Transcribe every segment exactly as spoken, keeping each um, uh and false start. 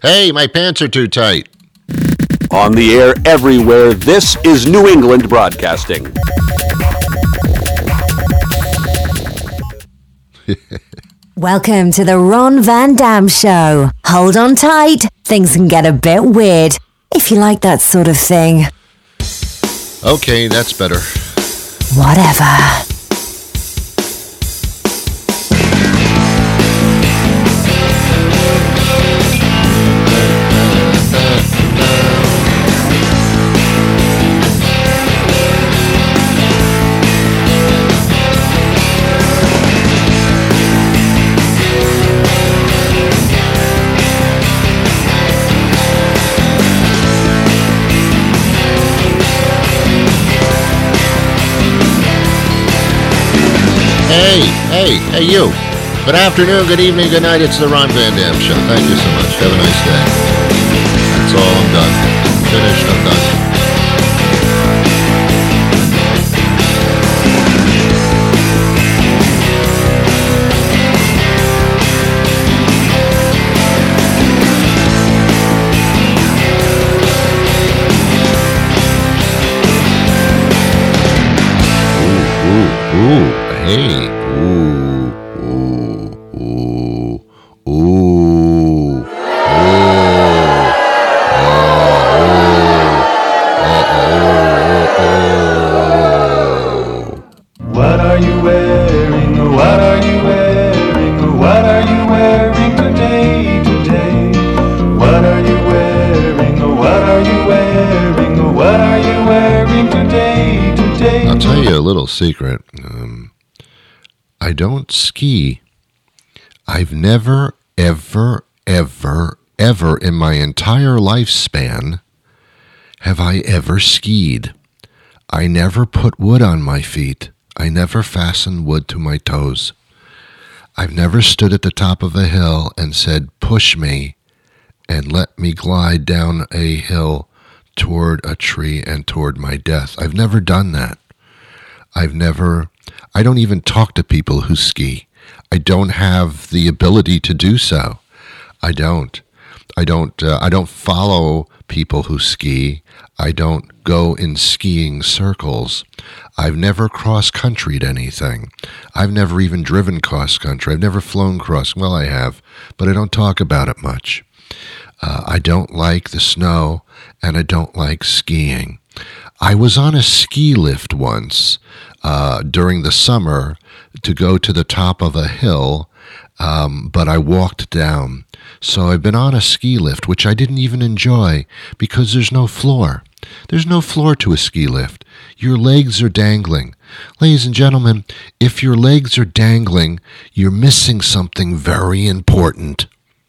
Hey, my pants are too tight. On the air everywhere, this is New England Broadcasting. Welcome to the Ron Van Dam Show. Hold on tight. Things can get a bit weird, if you like that sort of thing. Okay, that's better. Whatever. Hey, hey, hey you. Good afternoon, good evening, good night. It's the Ron Van Dam Show. Thank you so much. Have a nice day. That's all. I'm done. Finished. I'm done. Ooh, ooh, ooh. Hey, ooh, ooh, ooh, ooh, ooh, oh, What are you wearing? What are you wearing? What are you wearing today, today? What are you wearing? What are you wearing? What are you wearing today, today? I'll tell you a little secret. Um, I don't ski. I've never, ever, ever, ever in my entire lifespan have I ever skied. I never put wood on my feet. I never fastened wood to my toes. I've never stood at the top of a hill and said, push me, and let me glide down a hill toward a tree and toward my death. I've never done that. I've never, I don't even talk to people who ski. I don't have the ability to do so. I don't. I don't, uh, I don't follow people who ski. I don't go in skiing circles. I've never cross-countryed anything. I've never even driven cross-country. I've never flown cross. Well, I have, but I don't talk about it much. Uh, I don't like the snow, and I don't like skiing. I was on a ski lift once uh, during the summer to go to the top of a hill, um, but I walked down. So I've been on a ski lift, which I didn't even enjoy because there's no floor. There's no floor to a ski lift. Your legs are dangling. Ladies and gentlemen, if your legs are dangling, you're missing something very important.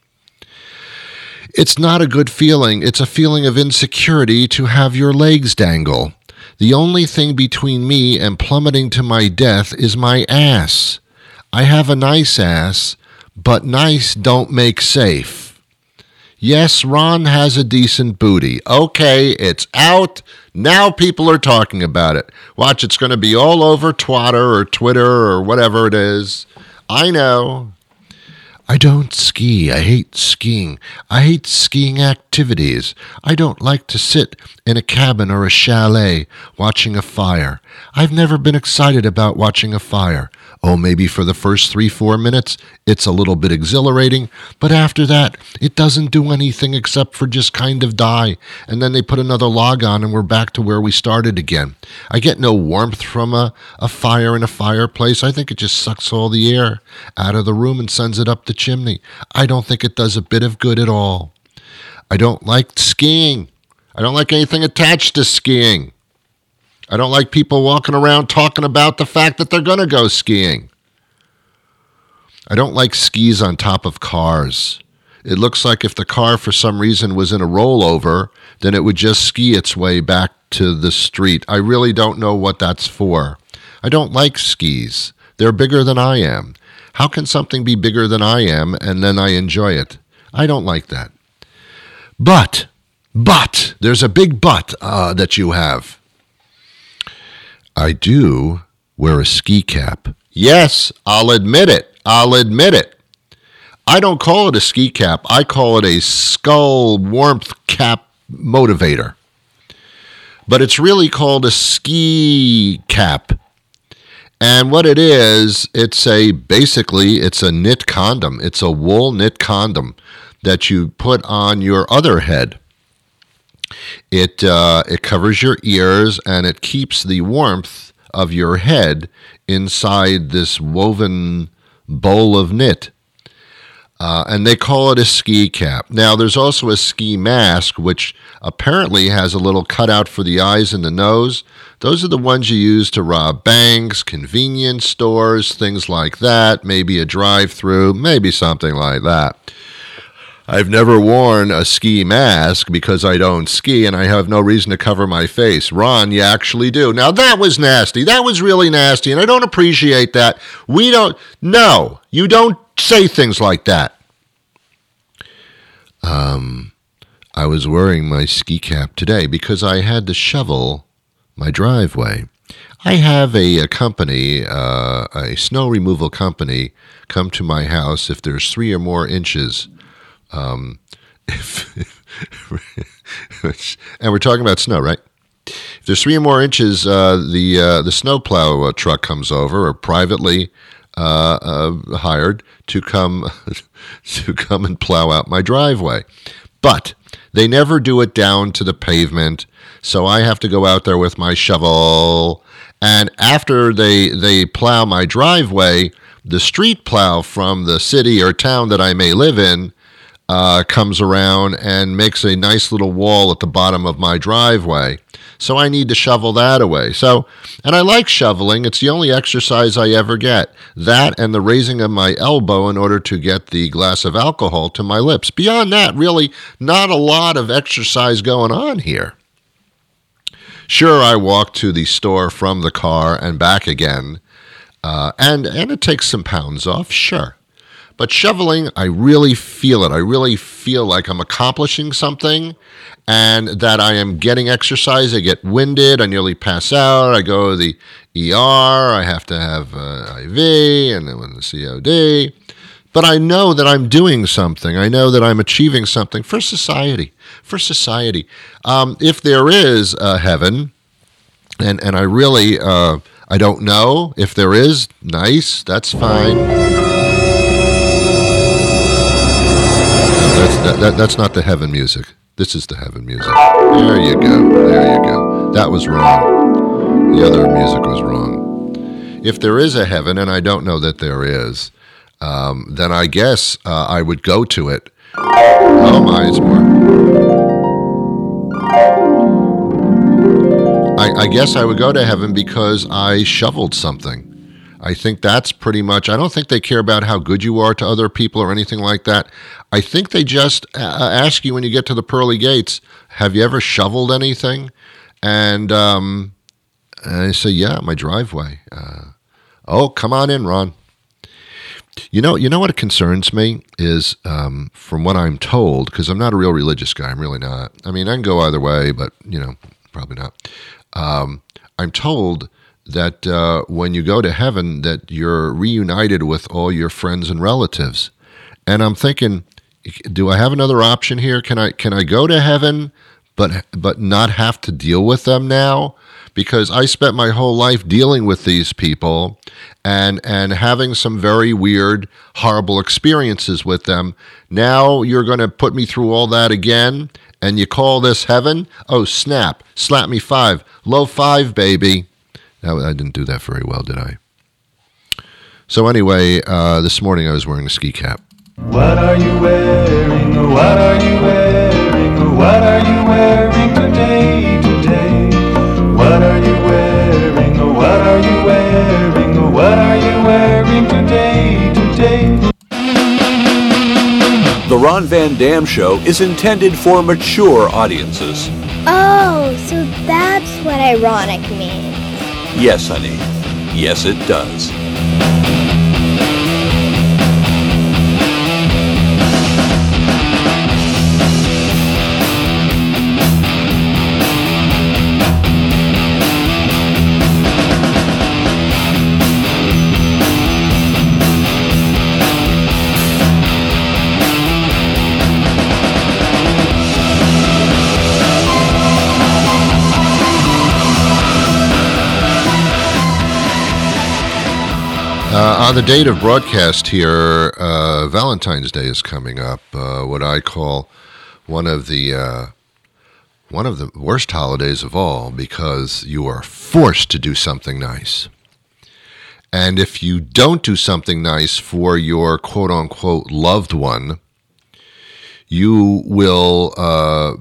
It's not a good feeling. It's a feeling of insecurity to have your legs dangle. The only thing between me and plummeting to my death is my ass. I have a nice ass, but nice don't make safe. Yes, Ron has a decent booty. Okay, it's out. Now people are talking about it. Watch, it's going to be all over Twitter or Twitter or whatever it is. I know. I don't ski. I hate skiing. I hate skiing activities. I don't like to sit in a cabin or a chalet watching a fire. I've never been excited about watching a fire. Oh, maybe for the first three, four minutes, it's a little bit exhilarating, but after that, it doesn't do anything except for just kind of die, and then they put another log on and we're back to where we started again. I get no warmth from a, a fire in a fireplace. I think it just sucks all the air out of the room and sends it up the chimney. I don't think it does a bit of good at all. I don't like skiing. I don't like anything attached to skiing. I don't like people walking around talking about the fact that they're going to go skiing. I don't like skis on top of cars. It looks like if the car for some reason was in a rollover, then it would just ski its way back to the street. I really don't know what that's for. I don't like skis. They're bigger than I am. How can something be bigger than I am and then I enjoy it? I don't like that. But, but, there's a big but uh, that you have. I do wear a ski cap. Yes, I'll admit it. I'll admit it. I don't call it a ski cap. I call it a skull warmth cap motivator. But it's really called a ski cap. And what it is, it's a basically it's a knit condom. It's a wool knit condom that you put on your other head. It uh, it covers your ears and it keeps the warmth of your head inside this woven bowl of knit. Uh, and they call it a ski cap. Now, there's also a ski mask, which apparently has a little cutout for the eyes and the nose. Those are the ones you use to rob banks, convenience stores, things like that, maybe a drive-through, maybe something like that. I've never worn a ski mask because I don't ski and I have no reason to cover my face. Ron, you actually do. Now, that was nasty. That was really nasty, and I don't appreciate that. We don't, no, you don't say things like that. Um, I was wearing my ski cap today because I had to shovel my driveway. I have a, a company, uh, a snow removal company, come to my house if there's three or more inches. Um, if, and we're talking about snow, right? If there's three or more inches, uh, the uh, the snowplow uh, truck comes over, or privately uh, uh, hired to come to come and plow out my driveway. But they never do it down to the pavement, so I have to go out there with my shovel. And after they they plow my driveway, the street plow from the city or town that I may live in Uh, comes around and makes a nice little wall at the bottom of my driveway. So I need to shovel that away. So, and I like shoveling. It's the only exercise I ever get. That and the raising of my elbow in order to get the glass of alcohol to my lips. Beyond that, really not a lot of exercise going on here. Sure, I walk to the store from the car and back again, uh, and, and it takes some pounds off, sure. But shoveling, I really feel it. I really feel like I'm accomplishing something and that I am getting exercise. I get winded. I nearly pass out. I go to the E R. I have to have uh, I V and then the C O D. But I know that I'm doing something. I know that I'm achieving something for society, for society. Um, if there is a heaven, and, and I really, uh, I don't know. If there is, nice, that's fine. That's, that, that, that's not the heaven music. This is the heaven music. There you go. There you go. That was wrong. The other music was wrong. If there is a heaven, and I don't know that there is, um, then I guess uh, I would go to it. Oh my, it's more. I, I guess I would go to heaven because I shoveled something. I think that's pretty much, I don't think they care about how good you are to other people or anything like that. I think they just uh, ask you when you get to the pearly gates, have you ever shoveled anything? And, um, and I say, yeah, my driveway. Uh, oh, come on in, Ron. You know, you know what concerns me is, um, from what I'm told, because I'm not a real religious guy, I'm really not. I mean, I can go either way, but, you know, probably not. Um, I'm told that uh, when you go to heaven, that you're reunited with all your friends and relatives. And I'm thinking, do I have another option here? Can I can I go to heaven, but but not have to deal with them now? Because I spent my whole life dealing with these people and and having some very weird, horrible experiences with them. Now you're going to put me through all that again, and you call this heaven? Oh, snap. Slap me five. Low five, baby. I didn't do that very well, did I? So anyway, uh, this morning I was wearing a ski cap. What are you wearing? What are you wearing? What are you wearing today, today? What are you wearing? What are you wearing? What are you wearing today, today? The Ron Van Dam Show is intended for mature audiences. Oh, so that's what ironic means. Yes, honey. Yes, it does. Uh, the date of broadcast here, uh, Valentine's Day is coming up. Uh, what I call one of the uh, one of the worst holidays of all, because you are forced to do something nice. And if you don't do something nice for your quote-unquote loved one, you will, uh,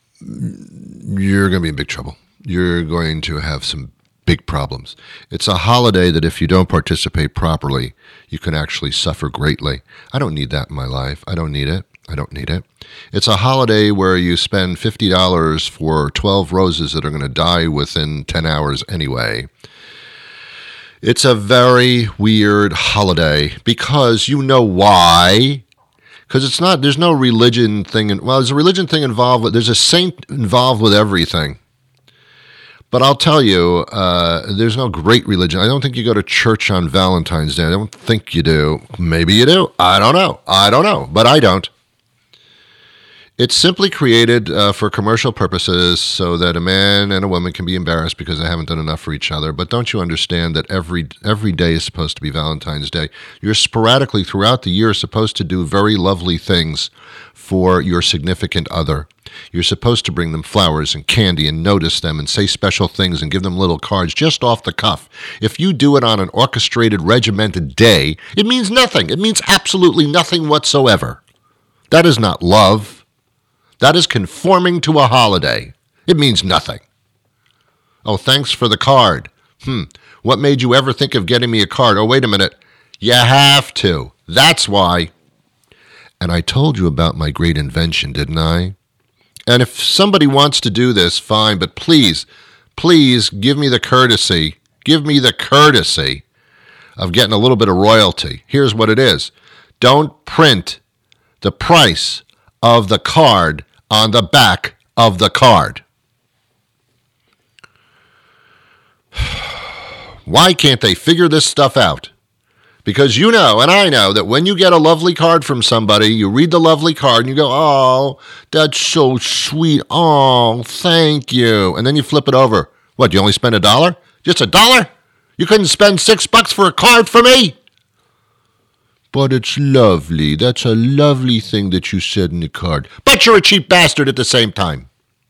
you're going to be in big trouble. You're going to have some big problems. It's a holiday that if you don't participate properly, you can actually suffer greatly. I don't need that in my life. I don't need it. I don't need it. It's a holiday where you spend fifty dollars for twelve roses that are going to die within ten hours anyway. It's a very weird holiday because you know why. Because it's not, there's no religion thing. In, well, there's a religion thing involved with, there's a saint involved with everything. But I'll tell you, uh, there's no great religion. I don't think you go to church on Valentine's Day. I don't think you do. Maybe you do. I don't know. I don't know. But I don't. It's simply created uh, for commercial purposes so that a man and a woman can be embarrassed because they haven't done enough for each other. But don't you understand that every every day is supposed to be Valentine's Day? You're sporadically throughout the year supposed to do very lovely things for your significant other. You're supposed to bring them flowers and candy and notice them and say special things and give them little cards just off the cuff. If you do it on an orchestrated, regimented day, it means nothing. It means absolutely nothing whatsoever. That is not love. That is conforming to a holiday. It means nothing. Oh, thanks for the card. Hmm, what made you ever think of getting me a card? Oh, wait a minute. You have to. That's why. And I told you about my great invention, didn't I? And if somebody wants to do this, fine, but please, please give me the courtesy, give me the courtesy of getting a little bit of royalty. Here's what it is. Don't print the price of the card on the back of the card. Why can't they figure this stuff out? Because you know, and I know, that when you get a lovely card from somebody, you read the lovely card and you go, oh, that's so sweet. Oh, thank you. And then you flip it over. What, you only spend a dollar? Just a dollar? You couldn't spend six bucks for a card for me? But it's lovely. That's a lovely thing that you said in the card. But you're a cheap bastard at the same time.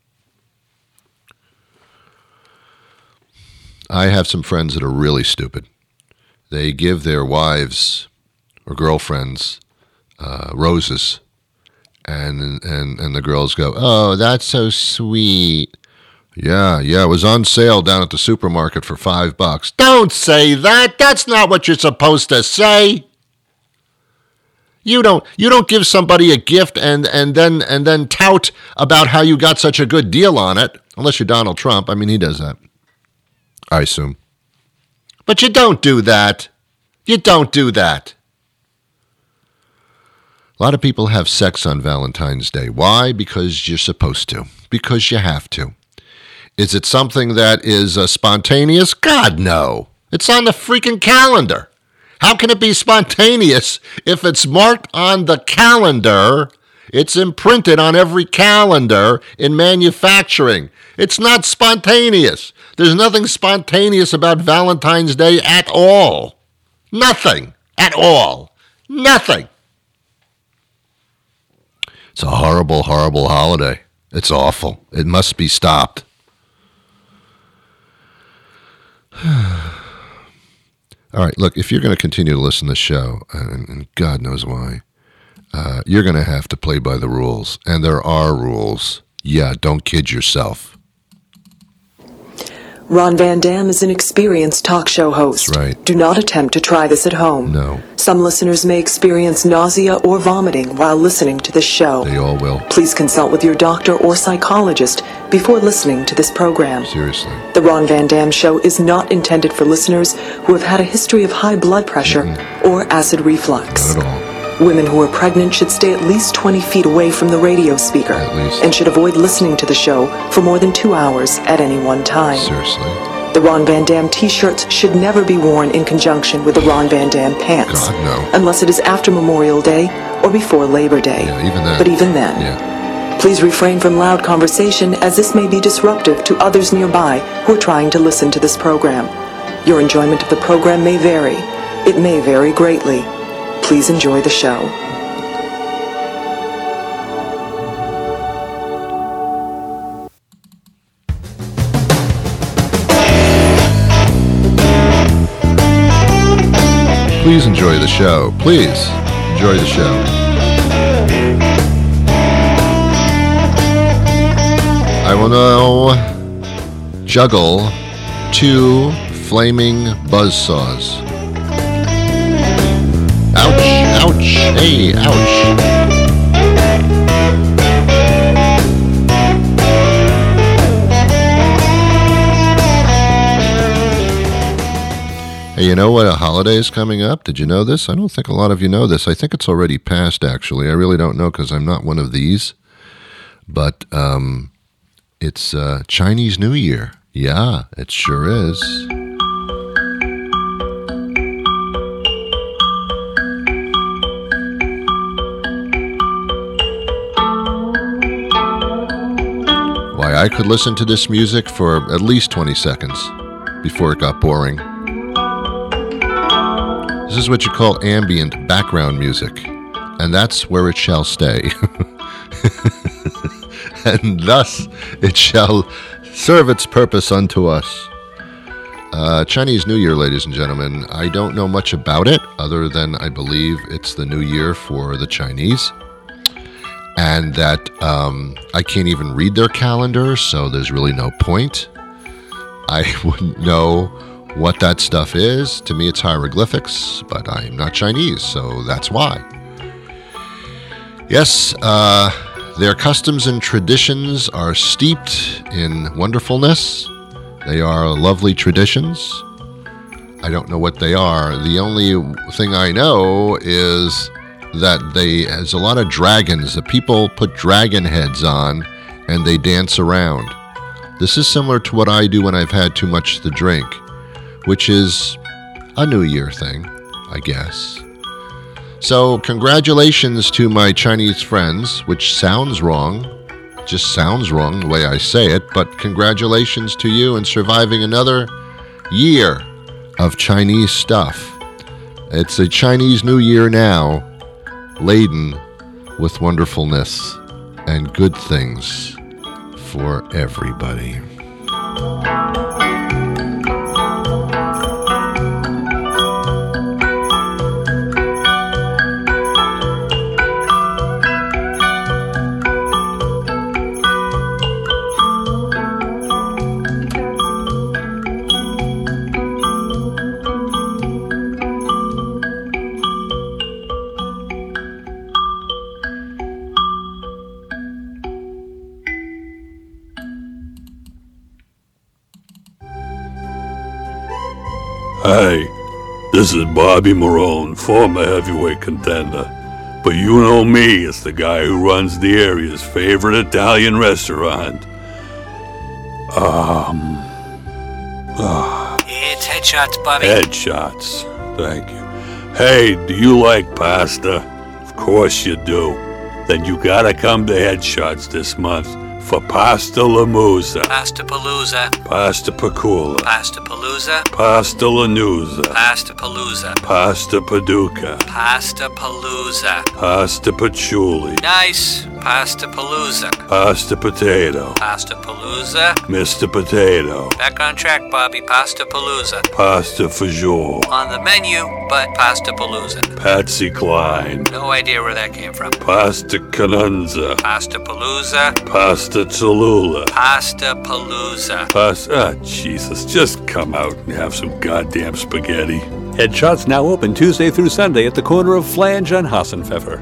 I have some friends that are really stupid. They give their wives or girlfriends uh, roses, and and and the girls go, "Oh, that's so sweet." Yeah, yeah, it was on sale down at the supermarket for five bucks. Don't say that. That's not what you're supposed to say. You don't you don't give somebody a gift and and then and then tout about how you got such a good deal on it, unless you're Donald Trump. I mean, he does that, I assume. But you don't do that. You don't do that. A lot of people have sex on Valentine's Day. Why? Because you're supposed to. Because you have to. Is it something that is uh, spontaneous? God, no. It's on the freaking calendar. How can it be spontaneous if it's marked on the calendar? It's imprinted on every calendar in manufacturing. It's not spontaneous. There's nothing spontaneous about Valentine's Day at all. Nothing at all. Nothing. It's a horrible, horrible holiday. It's awful. It must be stopped. All right, look, if you're going to continue to listen to the show, and, and God knows why, uh, you're going to have to play by the rules. And there are rules. Yeah, don't kid yourself. Ron Van Dam is an experienced talk show host. That's right. Do not attempt to try this at home. No. Some listeners may experience nausea or vomiting while listening to this show. They all will. Please consult with your doctor or psychologist before listening to this program. Seriously. The Ron Van Dam Show is not intended for listeners who have had a history of high blood pressure mm-hmm. or acid reflux. Not at all. Women who are pregnant should stay at least twenty feet away from the radio speaker At least. and should avoid listening to the show for more than two hours at any one time. Seriously. The Ron Van Dam t-shirts should never be worn in conjunction with the Ron Van Dam pants. God, no. Unless it is after Memorial Day or before Labor Day. Yeah, even then. But even then. Yeah. Please refrain from loud conversation, as this may be disruptive to others nearby who are trying to listen to this program. Your enjoyment of the program may vary. It may vary greatly. Please enjoy the show. Please enjoy the show. Please enjoy the show. I will now juggle two flaming buzzsaws. Ouch, ouch, hey, ouch. Hey, you know what a holiday is coming up? Did you know this? I don't think a lot of you know this. I think it's already passed, actually. I really don't know because I'm not one of these. But um, it's uh, Chinese New Year. Yeah, it sure is. Why, I could listen to this music for at least twenty seconds before it got boring. This is what you call ambient background music, and that's where it shall stay. And thus it shall serve its purpose unto us. Uh, Chinese New Year, ladies and gentlemen, I don't know much about it, other than I believe it's the new year for the Chinese, and that um, I can't even read their calendar, so there's really no point. I wouldn't know what that stuff is. To me, it's hieroglyphics, but I'm not Chinese, so that's why. Yes, uh, their customs and traditions are steeped in wonderfulness. They are lovely traditions. I don't know what they are. The only thing I know is that they, there's a lot of dragons. The people put dragon heads on and they dance around. This is similar to what I do when I've had too much to drink, which is a New Year thing, I guess. So, congratulations to my Chinese friends, which sounds wrong, just sounds wrong the way I say it, but congratulations to you in surviving another year of Chinese stuff. It's a Chinese New Year now, laden with wonderfulness and good things for everybody. Hey, this is Bobby Marone, former heavyweight contender. But you know me as the guy who runs the area's favorite Italian restaurant. Um... Uh, it's Headshots, Bobby. Headshots, thank you. Hey, do you like pasta? Of course you do. Then you gotta come to Headshots this month for Pasta Lamusa. Pasta Palooza. Pasta Pacula. Pasta Palooza. Pasta Lanusa. Pasta Palooza. Pasta Paducah. Pasta Palooza. Pasta Patchouli. Nice. Pasta Palooza. Pasta Potato. Pasta Palooza. Mister Potato. Back on track, Bobby. Pasta Palooza. Pasta Fajoule. On the menu, but Pasta Palooza. Patsy Cline. No idea where that came from. Pasta Canunza. Pasta Palooza. Pasta Cholula. Pasta Palooza. Pasta... Ah, Jesus. Just come out and have some goddamn spaghetti. Headshots now open Tuesday through Sunday at the corner of Flange and Hassenpfeffer.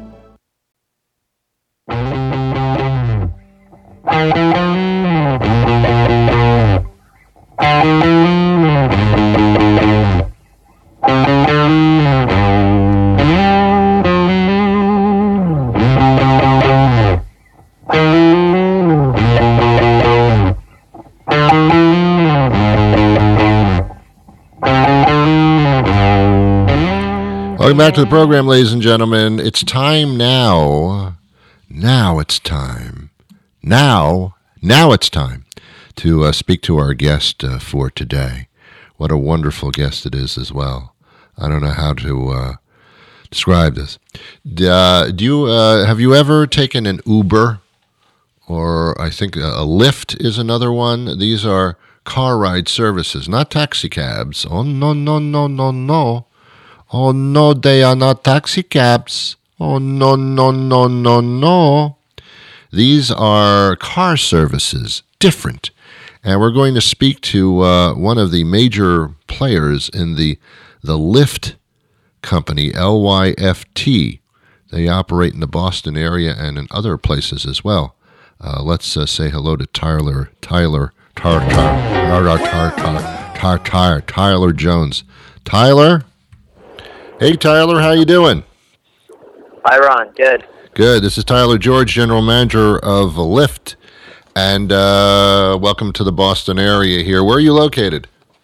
Welcome back to the program, ladies and gentlemen. It's time now. Now it's time. Now, now it's time to uh, speak to our guest uh, for today. What a wonderful guest it is as well. I don't know how to uh, describe this. D- Uh, do you uh, have you ever taken an Uber, or I think a, a Lyft is another one? These are car ride services, not taxi cabs. Oh no no no no no! Oh no, they are not taxi cabs. Oh no no no no no! These are car services, different. And we're going to speak to uh, one of the major players in the the Lyft company, L Y F T. They operate in the Boston area and in other places as well. Uh, let's uh, say hello to Tyler, Tyler, Tar, Tar, Tar, Tar, Tar, Tar, Tar, Tyler Jones. Tyler? Hey, Tyler, how you doing? Hi, Ron. Good. Good. This is Tyler George, General Manager of Lyft, and uh, welcome to the Boston area here. Where are you located?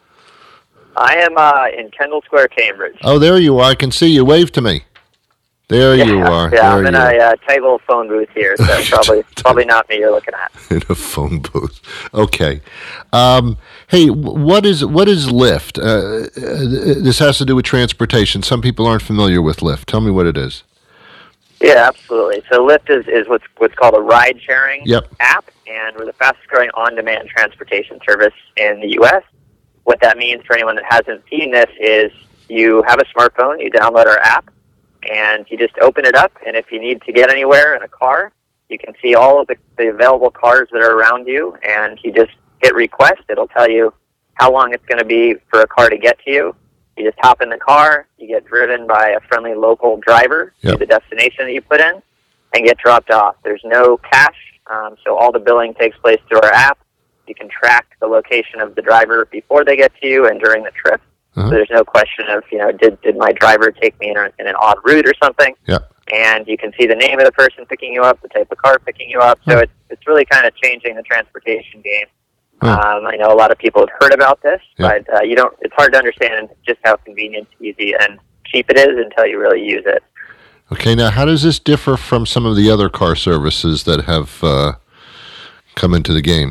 I am uh, in Kendall Square, Cambridge. Oh, there you are. I can see you. Wave to me. There yeah, you are. Yeah, there I'm in you a uh, tight little phone booth here, so probably probably not me you're looking at. In a phone booth. Okay. Um, hey, what is what is Lyft? Uh, this has to do with transportation. Some people aren't familiar with Lyft. Tell me what it is. Yeah, absolutely. So Lyft is, is what's what's called a ride-sharing yep. app, and we're the fastest-growing on-demand transportation service in the U S. What that means for anyone that hasn't seen this is you have a smartphone, you download our app, and you just open it up, and if you need to get anywhere in a car, you can see all of the, the available cars that are around you, and you just hit request. It'll tell you how long it's going to be for a car to get to you. You just hop in the car, you get driven by a friendly local driver yep. to the destination that you put in, and get dropped off. There's no cash, um, so all the billing takes place through our app. You can track the location of the driver before they get to you and during the trip. Uh-huh. So there's no question of, you know, did did my driver take me in, a, in an odd route or something? Yeah. And you can see the name of the person picking you up, the type of car picking you up. So huh. it's it's really kind of changing the transportation game. Huh. Um, I know a lot of people have heard about this, yeah. but uh, you don't. It's hard to understand just how convenient, easy, and cheap it is until you really use it. Okay. Now, how does this differ from some of the other car services that have uh, come into the game?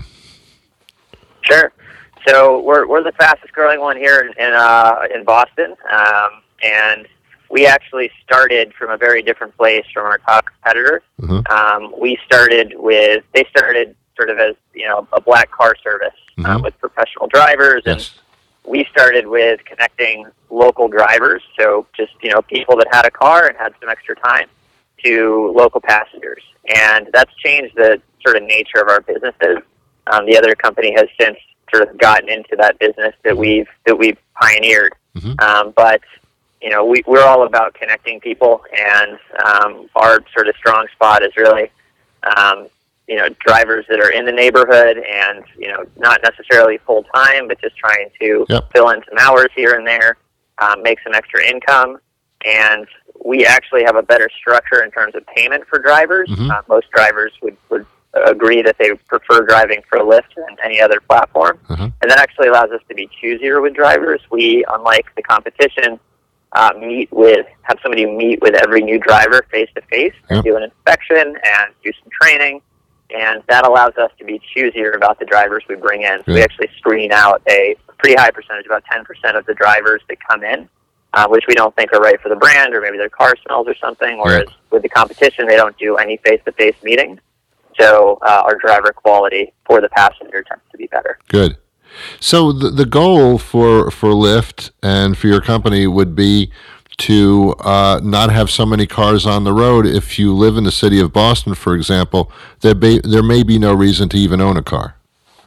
Sure. So we're we're the fastest growing one here in in, uh, in Boston, um, and we actually started from a very different place from our top competitor. Mm-hmm. Um, we started with they started sort of as you know a black car service mm-hmm. uh, with professional drivers, yes. and we started with connecting local drivers, so just you know people that had a car and had some extra time, to local passengers, and that's changed the sort of nature of our businesses. Um, the other company has since sort of gotten into that business that we've that we've pioneered. Mm-hmm. Um, but you know, we, we're all about connecting people, and um, our sort of strong spot is really um, you know drivers that are in the neighborhood and you know not necessarily full time, but just trying to yep. fill in some hours here and there, um, make some extra income, and we actually have a better structure in terms of payment for drivers. Mm-hmm. Uh, most drivers would would agree that they prefer driving for Lyft than any other platform. Uh-huh. And that actually allows us to be choosier with drivers. We, unlike the competition, uh, meet with, have somebody meet with every new driver face-to-face and do an inspection and do some training. And that allows us to be choosier about the drivers we bring in. So we actually screen out a pretty high percentage, about ten percent of the drivers that come in, uh, which we don't think are right for the brand, or maybe their car smells or something, whereas yeah. with the competition, they don't do any face-to-face meetings. So uh, our driver quality for the passenger tends to be better. Good. So the the goal for for Lyft and for your company would be to uh, not have so many cars on the road. If you live in the city of Boston, for example, there be, there may be no reason to even own a car.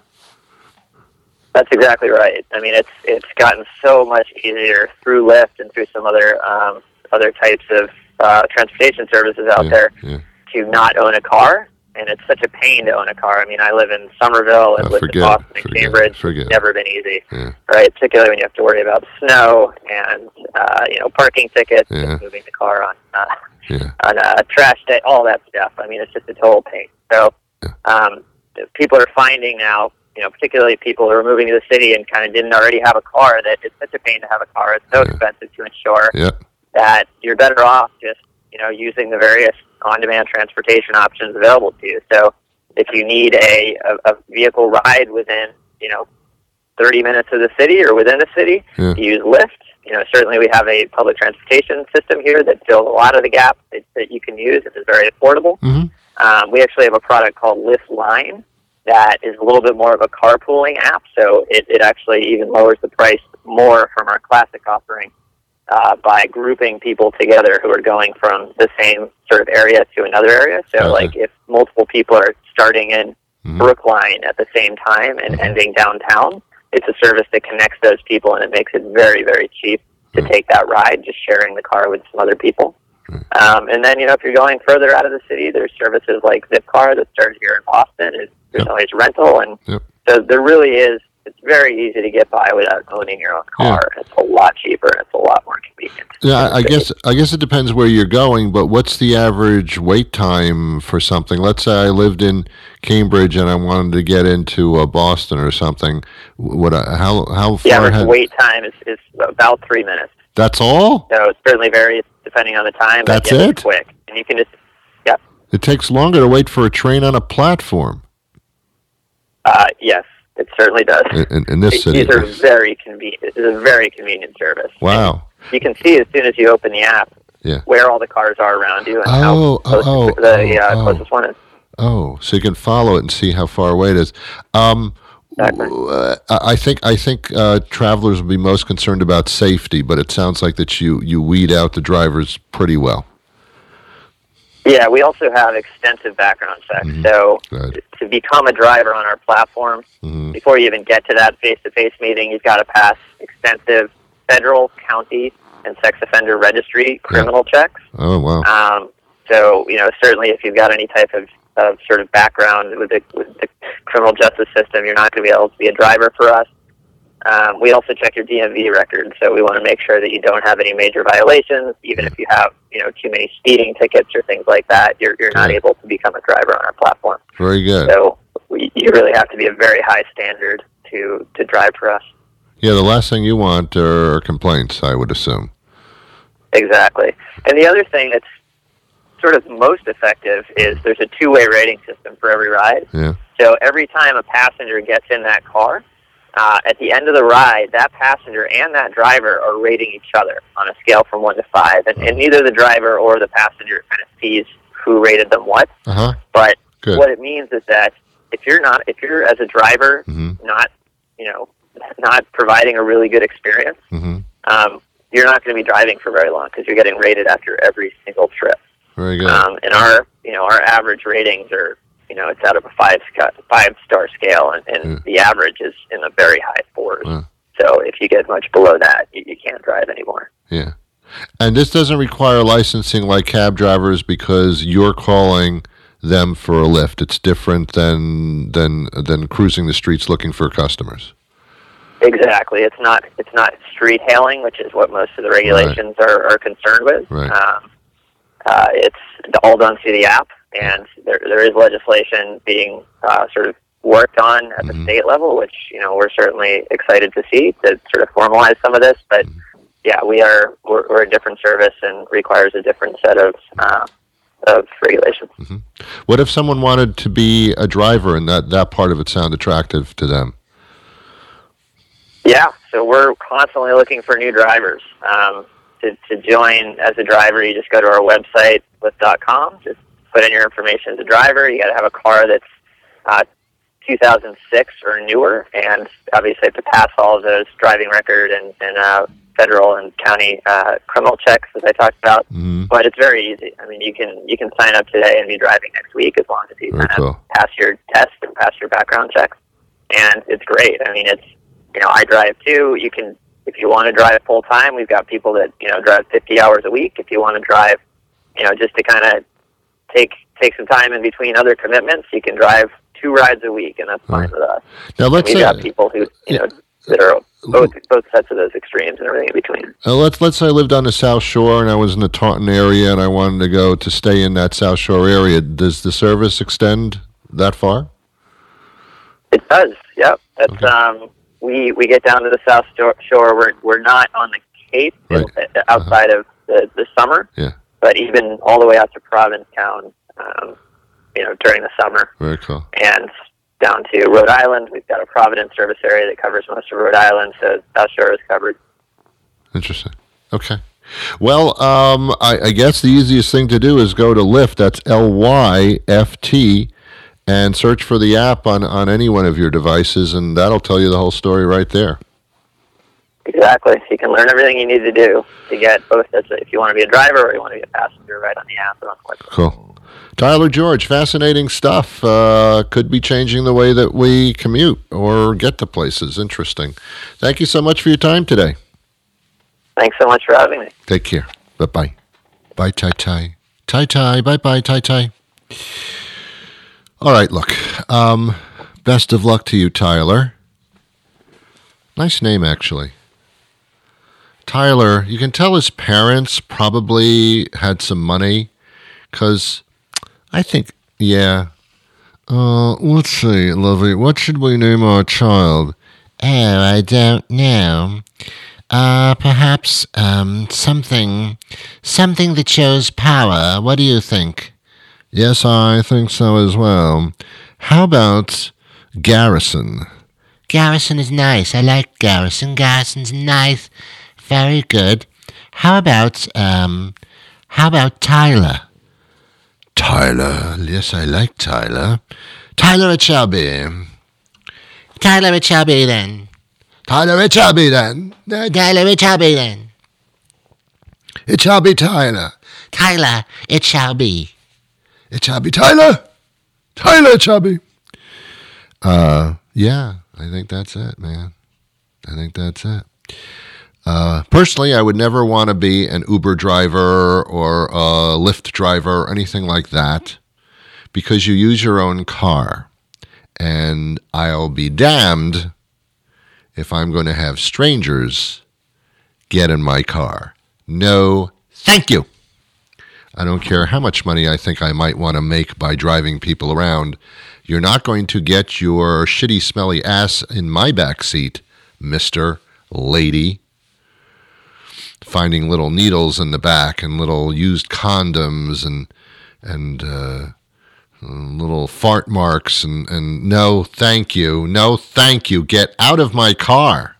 That's exactly right. I mean, it's it's gotten so much easier through Lyft and through some other um, other types of uh, transportation services out yeah, there yeah. to not own a car. And it's such a pain to own a car. I mean, I live in Somerville and oh, live in Boston and forget, Cambridge. Forget. It's never been easy, yeah. right? Particularly when you have to worry about snow and uh, you know parking tickets, yeah. and moving the car on uh, yeah. on a trash day, all that stuff. I mean, it's just a total pain. So yeah. um, people are finding now, you know, particularly people who are moving to the city and kind of didn't already have a car, that it's such a pain to have a car. It's so yeah. expensive to insure yeah. that you're better off just you know using the various on-demand transportation options available to you. So if you need a, a, a vehicle ride within, you know, thirty minutes of the city or within the city, Yeah. you use Lyft. You know, certainly we have a public transportation system here that fills a lot of the gaps that, that you can use. It is very affordable. Mm-hmm. Um, we actually have a product called Lyft Line that is a little bit more of a carpooling app, so it, it actually even lowers the price more from our classic offering uh, by grouping people together who are going from the same sort of area to another area. So, Okay. like, if multiple people are starting in Mhm. Brookline at the same time and Mhm. ending downtown, it's a service that connects those people, and it makes it very, very cheap to Mm. take that ride, just sharing the car with some other people. Mm. Um, and then, you know, if you're going further out of the city, there's services like Zipcar that started here in Boston. It, there's Yep. always rental, and Yep. so there really is. It's very easy to get by without owning your own car. It's a lot cheaper, and it's a lot more convenient. Yeah, I I guess I guess it depends where you're going, but what's the average wait time for something? Let's say I lived in Cambridge and I wanted to get into uh, Boston or something. Would I, how how The far average ahead? wait time is, is about three minutes. That's all? So it certainly varies depending on the time. but That's yes, it? it's quick. And you can just, yep. It takes longer to wait for a train on a platform Uh, yes, it certainly does. in, in, in this city. These are very convenient. It's a very convenient service. Wow. You can see as soon as you open the app Yeah. where all the cars are around you and Oh, how close oh, the oh, uh, oh. closest one is. Oh, so you can follow it and see how far away it is. Um, Exactly. w- uh, I I think I think uh, travelers will be most concerned about safety, but it sounds like that you, you weed out the drivers pretty well. Yeah, we also have extensive background checks. Mhm. So Good. to become a driver on our platform, Mhm. before you even get to that face-to-face meeting, you've got to pass extensive federal, county, and sex offender registry criminal checks. Oh wow. Um, so, you know, certainly if you've got any type of, of sort of background with the, with the criminal justice system, you're not going to be able to be a driver for us. Um, we also check your D M V record, so we want to make sure that you don't have any major violations. Even if you have, you know, too many speeding tickets or things like that, you're you're not Yeah. able to become a driver on our platform. Very good. So we, you really have to be a very high standard to to drive for us. Yeah, the last thing you want are complaints, I would assume. Exactly. And the other thing that's sort of most effective is there's a two-way rating system for every ride. Yeah. So every time a passenger gets in that car, uh, at the end of the ride, that passenger and that driver are rating each other on a scale from one to five. And, and neither the driver or the passenger kind of sees who rated them what. Uh huh. But Good. what it means is that if you're not, if you're as a driver Mhm. not, you know, not providing a really good experience, Mhm. um, you're not going to be driving for very long because you're getting rated after every single trip. Very good. Um, and our, you know, our average ratings are, you know, it's out of a five sca- five star scale, and, and Yeah. the average is in the very high fours. Wow. So if you get much below that, you, you can't drive anymore. Yeah. And this doesn't require licensing like cab drivers because you're calling them for a lift. It's different than than than cruising the streets looking for customers. Exactly. It's not it's not street hailing, which is what most of the regulations are, are concerned with. Right. Um, uh, it's all done through the app, and there there is legislation being uh, sort of worked on at Mhm. the state level, which you know we're certainly excited to see to sort of formalize some of this. But yeah, we are we're, we're a different service and requires a different set of uh, of regulations. What if someone wanted to be a driver and that, that part of it sound attractive to them? Yeah, so we're constantly looking for new drivers. Um, to, to join as a driver, you just go to our website, lyft dot com. Just put in your information as a driver. You got to have a car that's uh, two thousand six or newer, and obviously have to pass all of those driving record and, and uh, federal and county uh, criminal checks, as I talked about. Mm-hmm. But it's very easy. I mean, you can you can sign up today and be driving next week as long as you Very kind of cool. pass your test and pass your background checks. And it's great. I mean, it's you know, I drive too. You can, if you want to drive full time, we've got people that you know drive fifty hours a week. If you want to drive, you know, just to kind of take take some time in between other commitments, you can drive two rides a week, and that's fine with us. Now And let's we've say got people who you know that are both both sets of those extremes and everything in between. uh, let's let's say I lived on the South Shore and I was in the Taunton area and I wanted to go to stay in that South Shore area. Does the service extend that far? It does. Yep. That's Okay. um. We we get down to the South Shore. shore. We're we're not on the Cape Right. uh, outside of the the summer. Yeah. But even all the way out to Provincetown, um, you know, during the summer. Very cool. And down to Rhode Island. We've got a Providence service area that covers most of Rhode Island, so South Shore is covered. Interesting. Okay. Well, um, I, I guess the easiest thing to do is go to Lyft. That's L Y F T, and search for the app on, on any one of your devices, and that'll tell you the whole story right there. Exactly. So you can learn everything you need to do to get both as a, if you want to be a driver or you want to be a passenger, right on the app and on the website. Cool. Tyler George, fascinating stuff. Uh, could be changing the way that we commute or get to places. Interesting. Thank you so much for your time today. Thanks so much for having me. Take care. Bye-bye. Bye, Tai-Tai. Tai-Tai. Bye-bye, Tai-Tai. All right, look. Um, best of luck to you, Tyler. Nice name, actually. Tyler, you can tell his parents probably had some money, because I think, yeah. Uh, let's see, Lovey, what should we name our child? Oh, I don't know. Uh, perhaps, um, something, something that shows power. What do you think? Yes, I think so as well. How about Garrison? Garrison is nice. I like Garrison. Garrison's nice. Very good. How about, um, how about Tyler? Tyler. Yes, I like Tyler. Tyler it shall be. Tyler it shall be then. Tyler it shall be then. Tyler it shall be then. It shall be Tyler. Tyler it shall be. It shall be Tyler. Tyler it shall be. Uh, yeah, I think that's it, man. I think that's it. Uh, personally, I would never want to be an Uber driver or a Lyft driver or anything like that, because you use your own car. And I'll be damned if I'm going to have strangers get in my car. No, thank you. I don't care how much money I think I might want to make by driving people around. You're not going to get your shitty, smelly ass in my back seat, Mister Lady. Finding little needles in the back and little used condoms and and uh, little fart marks and, and no, thank you. No, thank you. Get out of my car.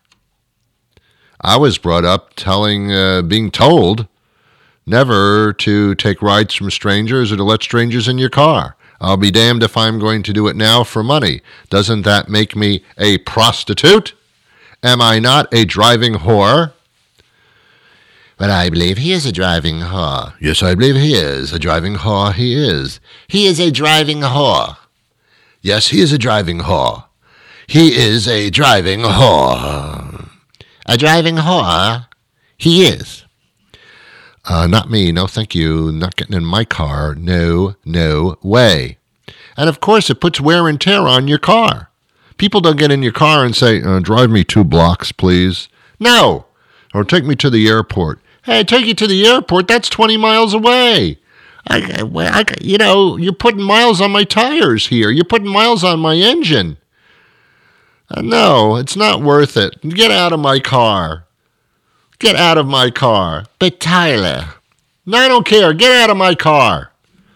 I was brought up telling, uh, being told never to take rides from strangers or to let strangers in your car. I'll be damned if I'm going to do it now for money. Doesn't that make me a prostitute? Am I not a driving whore? But I believe he is a driving whore. Yes, I believe he is. A driving whore he is. He is a driving whore. Yes, he is a driving whore. He is a driving whore. A driving whore he is. Uh, not me. No, thank you. Not getting in my car. No, no way. And, of course, it puts wear and tear on your car. People don't get in your car and say, uh, drive me two blocks, please. No. Or take me to the airport. Hey, take you to the airport. That's twenty miles away. I, I, you know, you're putting miles on my tires here. You're putting miles on my engine. Uh, no, it's not worth it. Get out of my car. Get out of my car. But Tyler. No, I don't care. Get out of my car.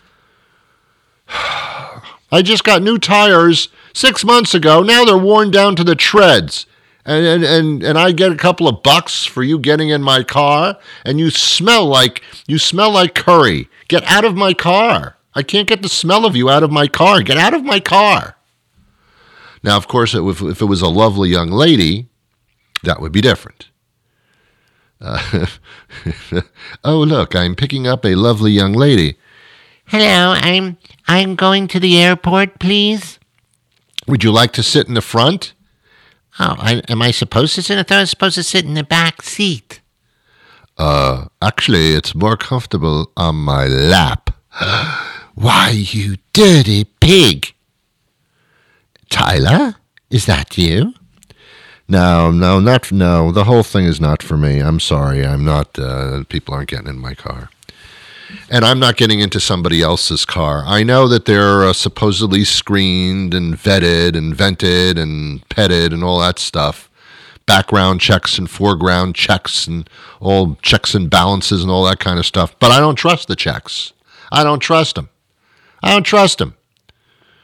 I just got new tires six months ago. Now they're worn down to the treads. And, and and and I get a couple of bucks for you getting in my car, and you smell like you smell like curry. Get out of my car. I can't get the smell of you out of my car. Get out of my car. Now, of course, if, if it was a lovely young lady, that would be different. Uh, oh, look, I'm picking up a lovely young lady. Hello, I'm I'm going to the airport, please. Would you like to sit in the front? Oh, I, am I supposed to sit? I thought I was supposed to sit in the back seat. Uh, actually, it's more comfortable on my lap. Why, you dirty pig. Tyler, is that you? No, no, not, no, the whole thing is not for me. I'm sorry, I'm not, uh, people aren't getting in my car. And I'm not getting into somebody else's car. I know that they're uh, supposedly screened and vetted and vented and petted and all that stuff. Background checks and foreground checks and all checks and balances and all that kind of stuff. But I don't trust the checks. I don't trust them. I don't trust them.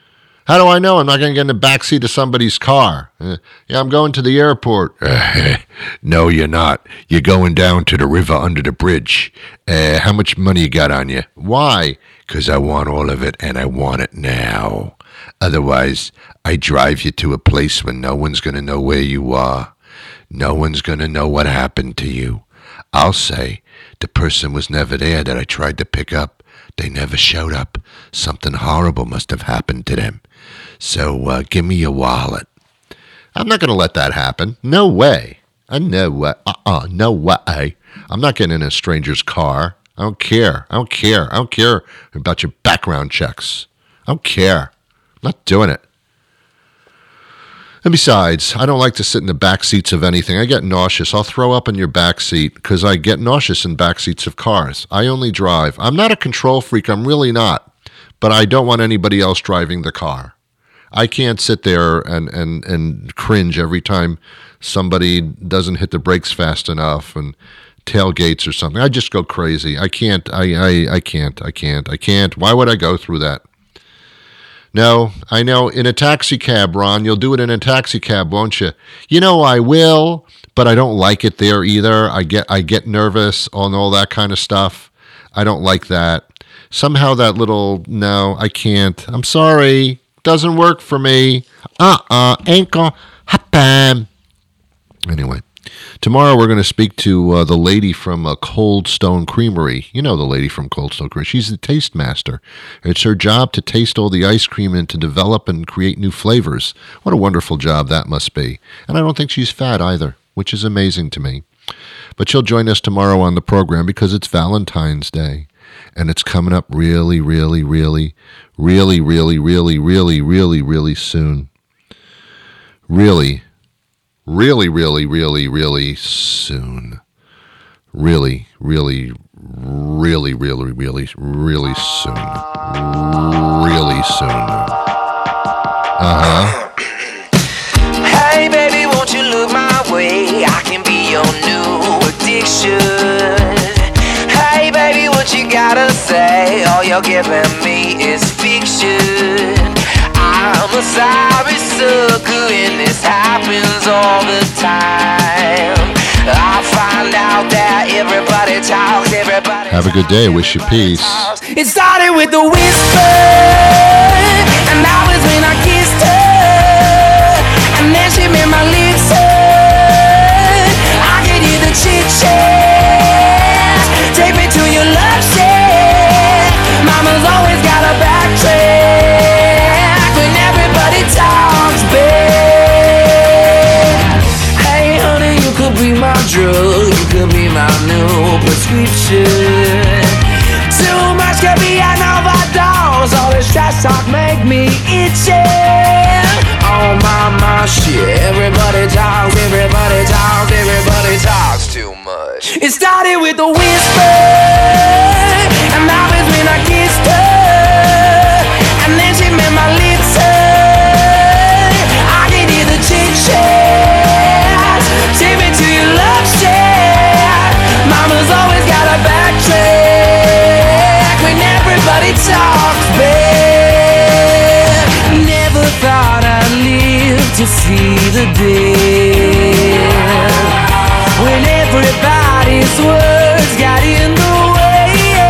How do I know I'm not going to get in the backseat of somebody's car? Uh, yeah, I'm going to the airport. No, you're not. You're going down to the river under the bridge. Uh, how much money you got on you? Why? Because I want all of it, and I want it now. Otherwise, I drive you to a place where no one's going to know where you are. No one's going to know what happened to you. I'll say the person was never there that I tried to pick up. They never showed up. Something horrible must have happened to them. So uh, give me your wallet. I'm not going to let that happen. No way. I know what. Uh-uh. No way. I'm not getting in a stranger's car. I don't care. I don't care. I don't care about your background checks. I don't care. I'm not doing it. And besides, I don't like to sit in the back seats of anything. I get nauseous. I'll throw up in your back seat because I get nauseous in back seats of cars. I only drive. I'm not a control freak. I'm really not. But I don't want anybody else driving the car. I can't sit there and, and, and cringe every time somebody doesn't hit the brakes fast enough and tailgates or something. I just go crazy. I can't. I, I, I can't. I can't. I can't. Why would I go through that? No, I know. In a taxi cab, Ron, you'll do it in a taxi cab, won't you? You know, I will, but I don't like it there either. I get I get nervous on all that kind of stuff. I don't like that. Somehow that little, no, I can't. I'm sorry. Doesn't work for me. Uh-uh. Ain't gonna happen. Anyway, tomorrow we're going to speak to uh, the lady from uh, Cold Stone Creamery. You know the lady from Cold Stone Creamery. She's the taste master. It's her job to taste all the ice cream and to develop and create new flavors. What a wonderful job that must be. And I don't think she's fat either, which is amazing to me. But she'll join us tomorrow on the program because it's Valentine's Day. And it's coming up really, really, really, really, really, really, really, really, really soon. Really, really, really, really, really soon. Really, really, really, really, really, really soon. Really soon. Uh-huh. Hey, baby, won't you look my way? I can be your new addiction. Hey, baby, what you gotta say? All you're giving me is fiction. I'm a sorry sucker and this happens all the time. I find out that everybody talks, everybody Have a good day. Wish you peace. It started with a whisper, and that was when I kissed her, and then she made my lips hurt. I could hear the chit-chat. Take me to your love shack. Mama's always got a backtrack when everybody talks back. Hey honey, you could be my drug, you could be my new prescription. Too much could be an overdose. All this trash talk make me itchy. Oh my, my shit. Everybody talks, everybody talks, everybody talks too much. It started with a whisper, and that was when I kissed her, and then she made my lips hurt. I could hear the chit-chat. Take me to your love shack. Mama's always got a backtrack when everybody talks back. Never thought I'd live to see the day when everybody's words got in the way.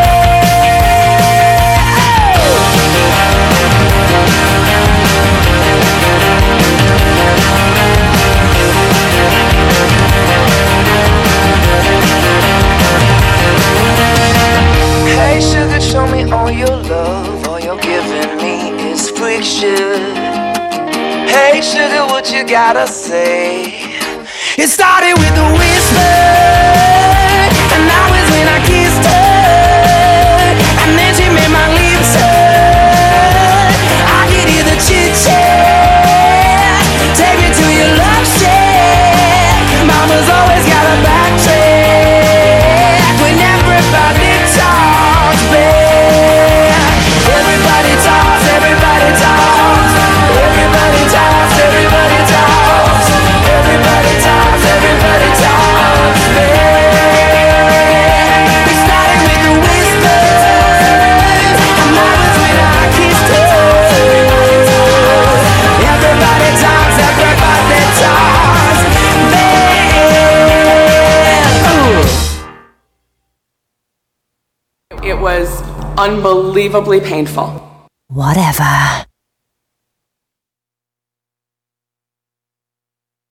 Hey sugar, show me all your love. All you're giving me is friction. Hey sugar, what you gotta say? It started with a whisper, and that was when I kissed her, and then she made my lips hurt. I could hear the chit-chat. Take me to your love shack. Mama's always got a backtrack when everybody talks back. Everybody talks, everybody talks, everybody talks, everybody talks, everybody talks, everybody talks back. It was unbelievably painful. Whatever.